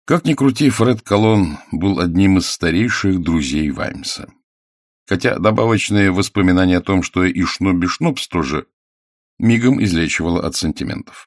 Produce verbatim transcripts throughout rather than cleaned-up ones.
Как ни крути, Фред Коллон был одним из старейших друзей Ваймса. Хотя добавочные воспоминания о том, что и Шнобби Шнобс тоже мигом излечивало от сантиментов.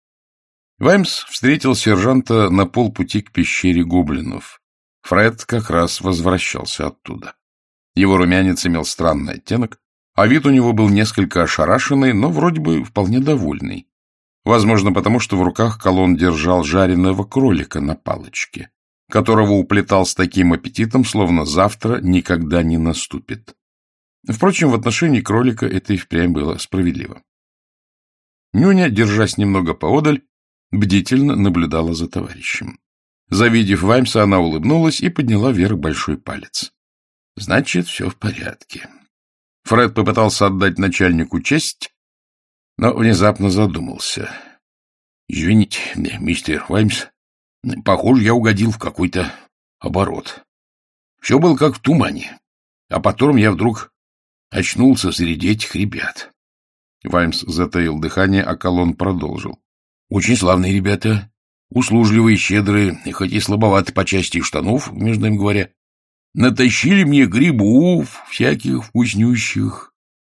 Ваймс встретил сержанта на полпути к пещере гоблинов. Фред как раз возвращался оттуда. Его румянец имел странный оттенок, а вид у него был несколько ошарашенный, но вроде бы вполне довольный. Возможно, потому что в руках Коллон держал жареного кролика на палочке, которого уплетал с таким аппетитом, словно завтра никогда не наступит. Впрочем, в отношении кролика это и впрямь было справедливо. Нюня, держась немного поодаль, бдительно наблюдала за товарищем. Завидев Ваймса, она улыбнулась и подняла вверх большой палец. Значит, все в порядке. Фред попытался отдать начальнику честь, но внезапно задумался. — Извините, мистер Ваймс, похоже, я угодил в какой-то оборот. Все было как в тумане, а потом я вдруг очнулся среди этих ребят. Ваймс затаил дыхание, а Коллон продолжил. — Очень славные ребята, услужливые, щедрые, хоть и слабоваты по части штанов, между нами говоря. Натащили мне грибов всяких вкуснющих.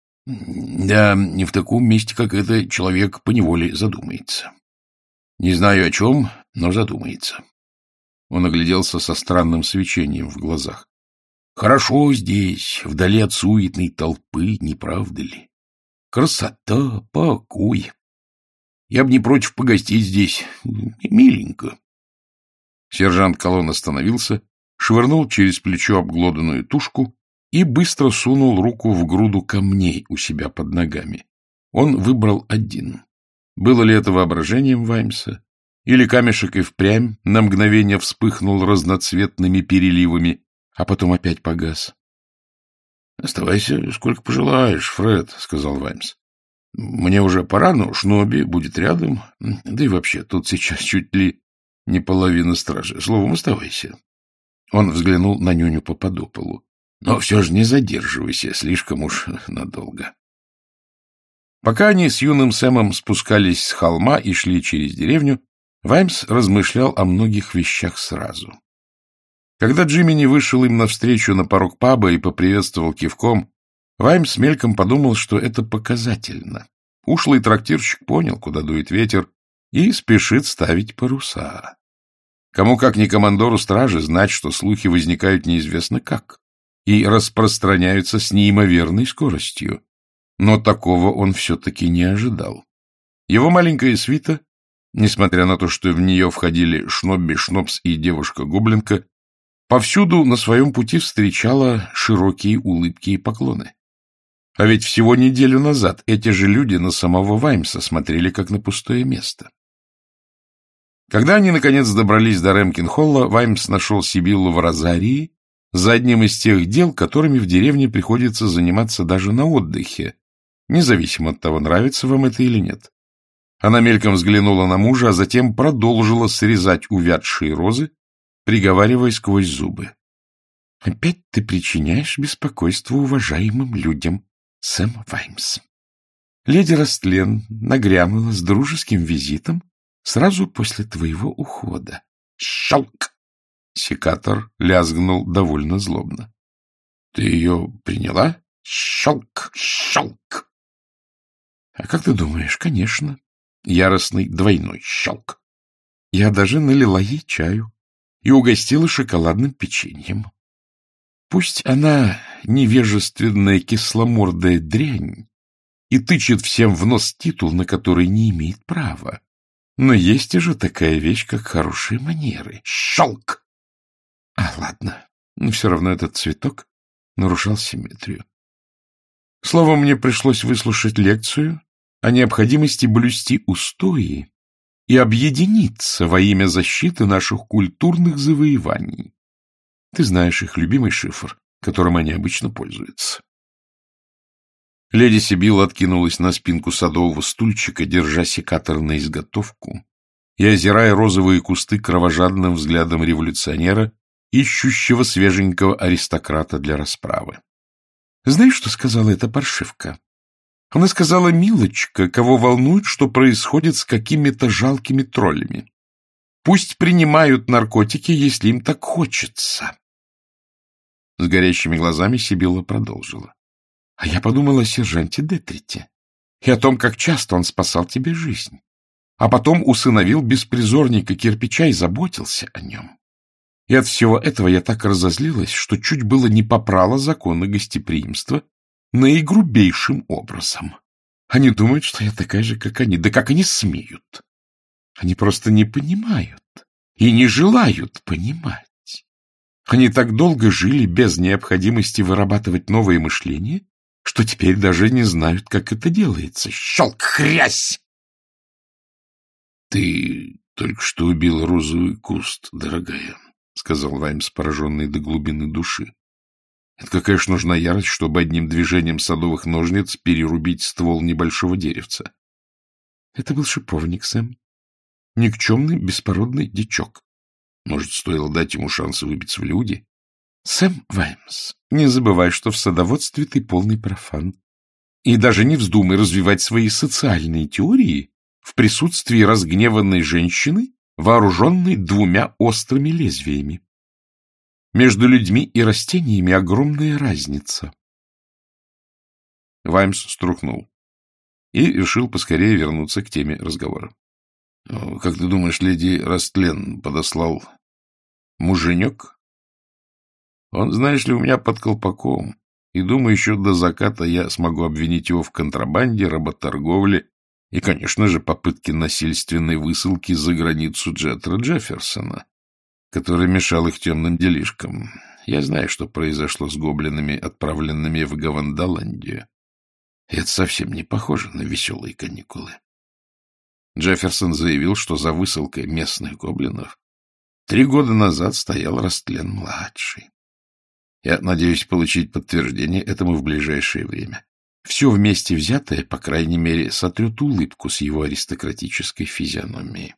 Да, не в таком месте, как это, человек поневоле задумается. Не знаю о чем, но задумается. Он огляделся со странным свечением в глазах. Хорошо здесь, вдали от суетной толпы, не правда ли? Красота, покой. Я бы не против погостить здесь. Миленько. Сержант Коллон остановился, швырнул через плечо обглоданную тушку и быстро сунул руку в груду камней у себя под ногами. Он выбрал один. Было ли это воображением Ваймса? Или камешек и впрямь на мгновение вспыхнул разноцветными переливами, а потом опять погас? — Оставайся сколько пожелаешь, Фред, — сказал Ваймс. — Мне уже пора, но Шнобби будет рядом. Да и вообще, тут сейчас чуть ли не половина стражи. Словом, оставайся. Он взглянул на Нюню Попадополу. Но все же не задерживайся слишком уж надолго. Пока они с юным Сэмом спускались с холма и шли через деревню, Ваймс размышлял о многих вещах сразу. Когда Джимини вышел им навстречу на порог паба и поприветствовал кивком, Ваймс мельком подумал, что это показательно. Ушлый трактирщик понял, куда дует ветер, и спешит ставить паруса. Кому как не командору стражи знать, что слухи возникают неизвестно как и распространяются с неимоверной скоростью. Но такого он все-таки не ожидал. Его маленькая свита, несмотря на то, что в нее входили Шнобби, Шнобс и девушка-гоблинка, повсюду на своем пути встречала широкие улыбки и поклоны. А ведь всего неделю назад эти же люди на самого Ваймса смотрели как на пустое место. Когда они, наконец, добрались до Рэмкин-Холла, Ваймс нашел Сибиллу в розарии за одним из тех дел, которыми в деревне приходится заниматься даже на отдыхе, независимо от того, нравится вам это или нет. Она мельком взглянула на мужа, а затем продолжила срезать увядшие розы, приговаривая сквозь зубы. — Опять ты причиняешь беспокойство уважаемым людям, Сэм Ваймс. Леди Растлен нагрянула с дружеским визитом сразу после твоего ухода. Щелк! Секатор лязгнул довольно злобно. — Ты ее приняла? Щелк! Щелк! — А как ты думаешь? Конечно. Яростный двойной щелк. Я даже налила ей чаю и угостила шоколадным печеньем. Пусть она невежественная кисломордая дрянь и тычет всем в нос титул, на который не имеет права, но есть же такая вещь, как хорошие манеры. Щелк! А, ладно, но все равно этот цветок нарушал симметрию. Словом, мне пришлось выслушать лекцию о необходимости блюсти устои и объединиться во имя защиты наших культурных завоеваний. Ты знаешь их любимый шифр, которым они обычно пользуются. Леди Сибилла откинулась на спинку садового стульчика, держа секатор на изготовку и озирая розовые кусты кровожадным взглядом революционера, ищущего свеженького аристократа для расправы. Знаешь, что сказала эта паршивка? Она сказала: милочка, кого волнует, что происходит с какими-то жалкими троллями. Пусть принимают наркотики, если им так хочется. С горящими глазами Сибилла продолжила. А я подумала о сержанте Детрите и о том, как часто он спасал тебе жизнь, а потом усыновил беспризорника кирпича и заботился о нем. И от всего этого я так разозлилась, что чуть было не попрала законы гостеприимства наигрубейшим образом. Они думают, что я такая же, как они. Да как они смеют? Они просто не понимают и не желают понимать. Они так долго жили без необходимости вырабатывать новое мышление, что теперь даже не знают, как это делается. Щелк, хрясь! — Ты только что убил розовый куст, дорогая, — сказал Ваймс, пораженный до глубины души. — Это какая ж нужна ярость, чтобы одним движением садовых ножниц перерубить ствол небольшого деревца? — Это был шиповник, Сэм. Никчемный, беспородный дичок. Может, стоило дать ему шанс выбиться в люди? Сэм Ваймс, не забывай, что в садоводстве ты полный профан. И даже не вздумай развивать свои социальные теории в присутствии разгневанной женщины, вооруженной двумя острыми лезвиями. Между людьми и растениями огромная разница. Ваймс струхнул и решил поскорее вернуться к теме разговора. — Как ты думаешь, леди Растлен подослал муженек? Он, знаешь ли, у меня под колпаком, и, думаю, еще до заката я смогу обвинить его в контрабанде, работорговле и, конечно же, попытке насильственной высылки за границу Джеттера Джефферсона, который мешал их темным делишкам. Я знаю, что произошло с гоблинами, отправленными в Гавандаландию. И это совсем не похоже на веселые каникулы. Джефферсон заявил, что за высылкой местных гоблинов три года назад стоял Растлен-младший. Я надеюсь получить подтверждение этому в ближайшее время. Все вместе взятое, по крайней мере, сотрет улыбку с его аристократической физиономии.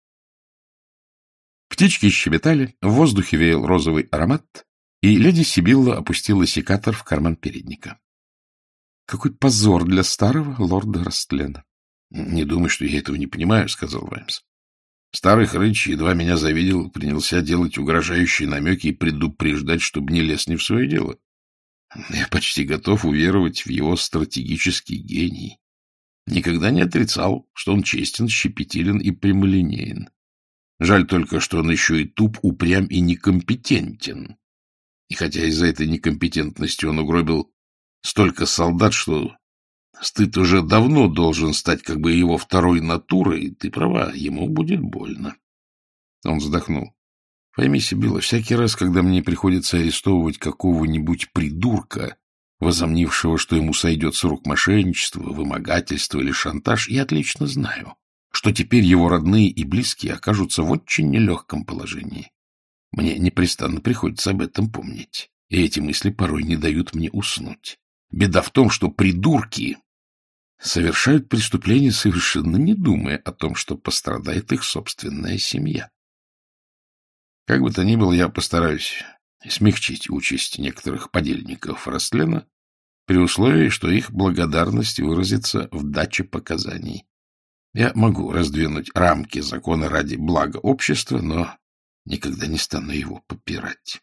Птички щебетали, в воздухе веял розовый аромат, и леди Сибилла опустила секатор в карман передника. Какой позор для старого лорда Растлена! — Не думай, что я этого не понимаю, — сказал Ваймс. Старый хрыч едва меня завидел, принялся делать угрожающие намеки и предупреждать, чтобы не лез не в свое дело. Я почти готов уверовать в его стратегический гений. Никогда не отрицал, что он честен, щепетилен и прямолинеен. Жаль только, что он еще и туп, упрям и некомпетентен. И хотя из-за этой некомпетентности он угробил столько солдат, что стыд уже давно должен стать как бы его второй натурой, ты права, ему будет больно. Он вздохнул. Пойми, Сибилла, всякий раз, когда мне приходится арестовывать какого-нибудь придурка, возомнившего, что ему сойдет с рук мошенничество, вымогательство или шантаж, я отлично знаю, что теперь его родные и близкие окажутся в очень нелегком положении. Мне непрестанно приходится об этом помнить, и эти мысли порой не дают мне уснуть. Беда в том, что придурки совершают преступления, совершенно не думая о том, что пострадает их собственная семья. Как бы то ни было, я постараюсь смягчить участь некоторых подельников Растлена при условии, что их благодарность выразится в даче показаний. Я могу раздвинуть рамки закона ради блага общества, но никогда не стану его попирать.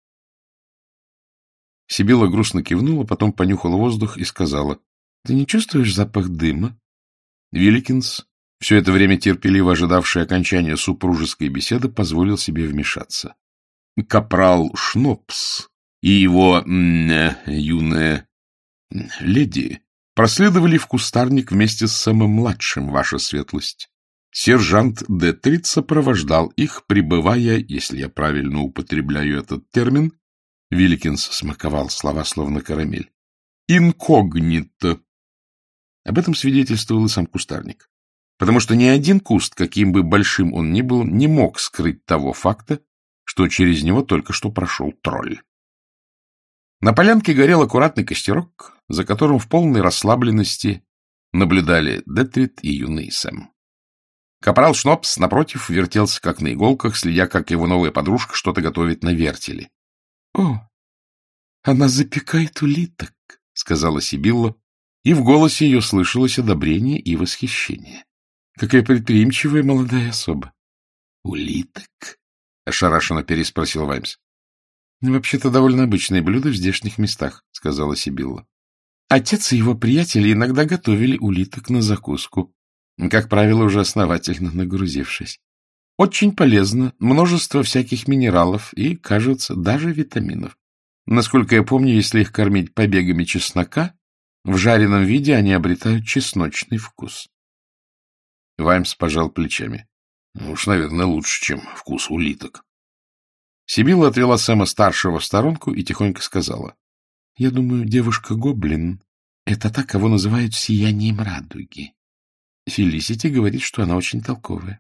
Сибилла грустно кивнула, потом понюхала воздух и сказала: — Ты не чувствуешь запах дыма? Вилликинс, все это время терпеливо ожидавший окончания супружеской беседы, позволил себе вмешаться. Капрал Шнопс и его юная леди проследовали в кустарник вместе с Сэмом-младшим, ваша светлость. Сержант Детрит сопровождал их, пребывая, если я правильно употребляю этот термин, Вилликинс смаковал слова словно карамель, инкогнито. Об этом свидетельствовал и сам кустарник, потому что ни один куст, каким бы большим он ни был, не мог скрыть того факта, что через него только что прошел тролль. На полянке горел аккуратный костерок, за которым в полной расслабленности наблюдали Детрит и юный Сэм. Капрал Шнопс, напротив, вертелся как на иголках, следя, как его новая подружка что-то готовит на вертеле. — О, она запекает улиток, — сказала Сибилла, и в голосе ее слышалось одобрение и восхищение. — Какая предприимчивая молодая особа. улиток? — ошарашенно переспросил Ваймс. — Вообще-то довольно обычное блюдо в здешних местах, — сказала Сибилла. Отец и его приятели иногда готовили улиток на закуску, как правило, уже основательно нагрузившись. Очень полезно, множество всяких минералов и, кажется, даже витаминов. Насколько я помню, если их кормить побегами чеснока, в жареном виде они обретают чесночный вкус. Ваймс пожал плечами. Ну уж, наверное, лучше, чем вкус улиток. Сибилла отвела Сэма-старшего в сторонку и тихонько сказала. — Я думаю, девушка-гоблин — это та, кого называют сиянием радуги. Фелисити говорит, что она очень толковая.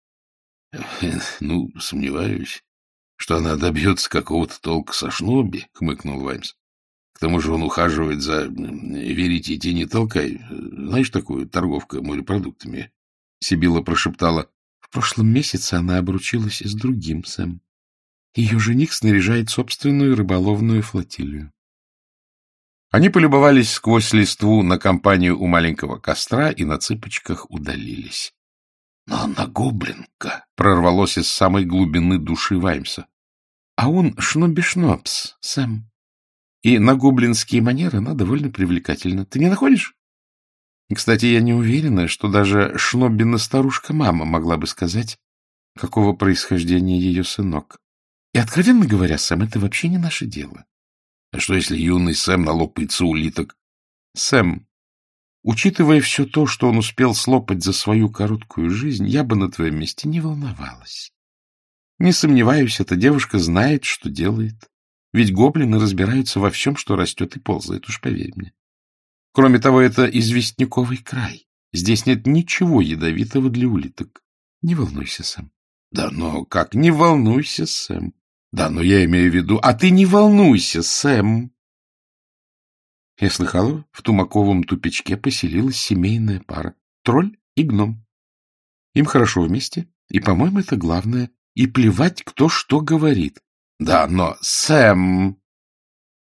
— Ну, сомневаюсь, что она добьется какого-то толка со Шнобби, — хмыкнул Ваймс. — К тому же он ухаживает за «Верите, идти не толкай». Знаешь такую торговка морепродуктами? Сибилла прошептала. — В прошлом месяце она обручилась с другим, Сэм. Ее жених снаряжает собственную рыболовную флотилию. Они полюбовались сквозь листву на компанию у маленького костра и на цыпочках удалились. — Но она гоблинка! — прорвалось из самой глубины души Ваймса. — А он Шнобби-Шнобс, Сэм. И на гоблинские манеры она довольно привлекательна. Ты не находишь? Кстати, я не уверена, что даже Шноббина старушка-мама могла бы сказать, какого происхождения ее сынок. И, откровенно говоря, Сэм, это вообще не наше дело. А что, если юный Сэм налопается улиток? Сэм, учитывая все то, что он успел слопать за свою короткую жизнь, я бы на твоем месте не волновалась. Не сомневаюсь, эта девушка знает, что делает. Ведь гоблины разбираются во всем, что растет и ползает, уж поверь мне. Кроме того, это известняковый край. Здесь нет ничего ядовитого для улиток. Не волнуйся, Сэм. Да, но как? Не волнуйся, Сэм. Да, но я имею в виду... А ты не волнуйся, Сэм. Я слыхала, в Тумаковом тупичке поселилась семейная пара. Тролль и гном. Им хорошо вместе, и, по-моему, это главное. И плевать, кто что говорит. Да, но, Сэм...